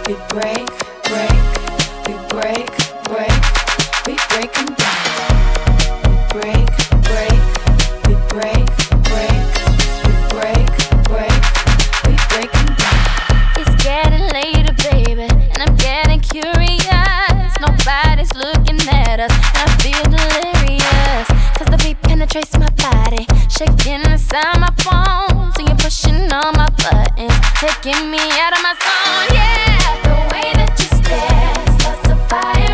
We break, break, we break, break, we break them down. We break, break, we break, break, we break, break, we break them down. It's getting later, baby, and I'm getting curious. Nobody's looking at us, and I feel delirious. Cause the beat penetrates my body, shaking inside my bones, and you're pushing on my buttons, taking me out of my zone, yeah. The way that you stare starts a fire.